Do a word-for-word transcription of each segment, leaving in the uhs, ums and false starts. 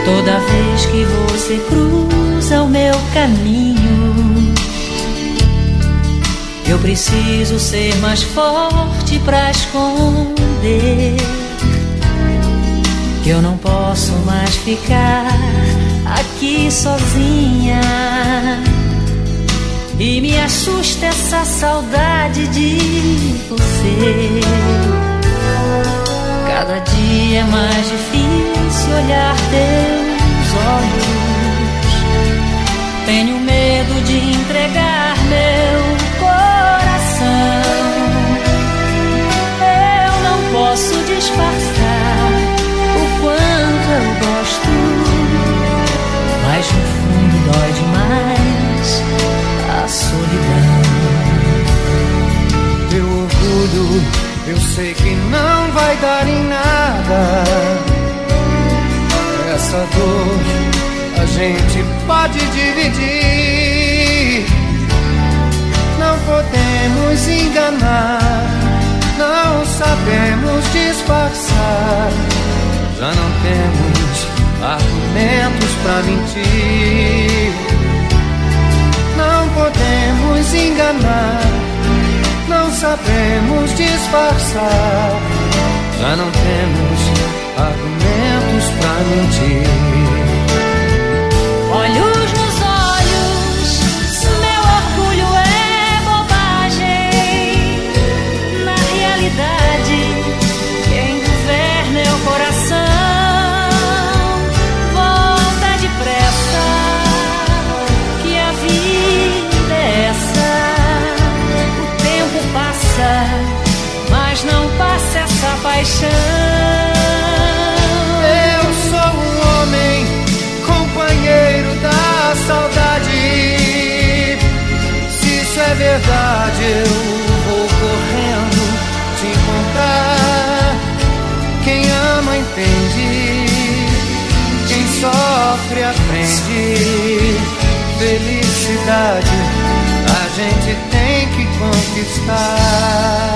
Toda vez que você cruza o meu caminho, eu preciso ser mais forte pra esconder que eu não posso mais ficar aqui sozinha. E me assusta essa saudade de você. Cada dia é mais difícil olhar teus olhos. Tenho medo de entregar meu coração. Eu não posso disfarçar o quanto eu gosto, mas no fundo dói demais a solidão. Teu orgulho, eu sei que não vai dar em nada. Essa dor a gente pode dividir. Não podemos enganar, não sabemos disfarçar. Já não temos argumentos pra mentir. Não podemos enganar, não sabemos disfarçar. Já não temos argumentos pra mentir. Olhos nos olhos, meu orgulho é bobagem. Na realidade, quem governa é o coração. Volta depressa, que a vida é essa. O tempo passa, mas não passa essa paixão. Eu sou um homem, companheiro da saudade. Se isso é verdade, eu vou correndo te encontrar. Quem ama entende, quem sofre aprende. Felicidade a gente tem que conquistar.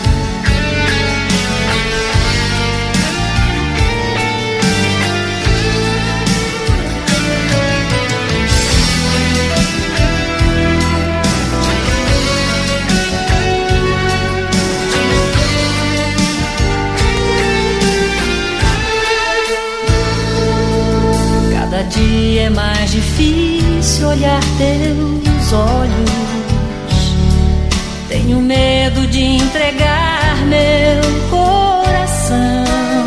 Cada dia é mais difícil olhar teus olhos. Tenho medo de entregar meu coração.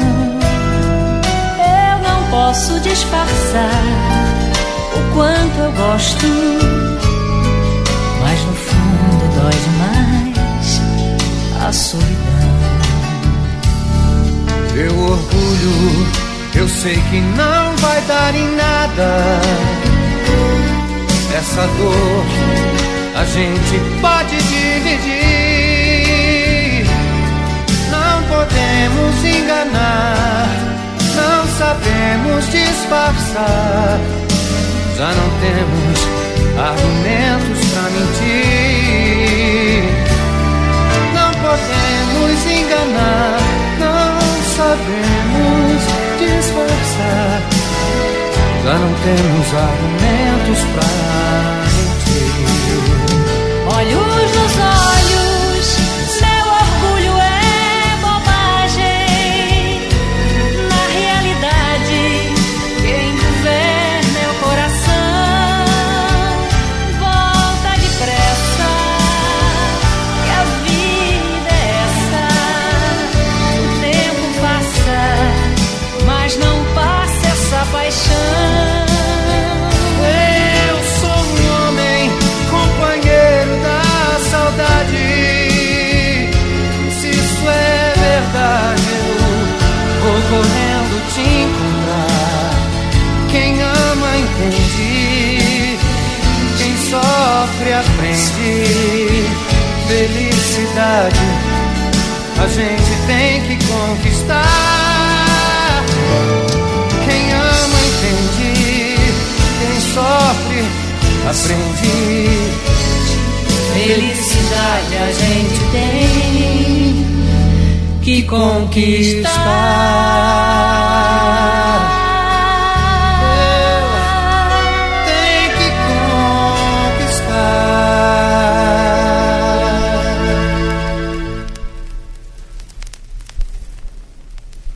Eu não posso disfarçar o quanto eu gosto, mas no fundo dói demais a solidão. Teu orgulho, eu sei que não vai dar em nada. Essa dor a gente pode dividir. Não podemos enganar, não sabemos disfarçar. Já não temos argumentos pra mentir. Não podemos enganar, não sabemos disfarçar. Já não temos argumentos pra mentir. Olhos nos olhos, meu orgulho é bobagem. Na realidade, quem governa é o coração. Volta depressa, que a vida é essa. O tempo passa, mas não passa essa paixão. Eu sou um homem, companheiro da saudade. Se isso é verdade, eu vou correndo te encontrar. Quem ama entende, quem sofre aprende. Felicidade a gente tem que conquistar. Quem ama entende, quem sofre aprende. Felicidade a gente tem que conquistar.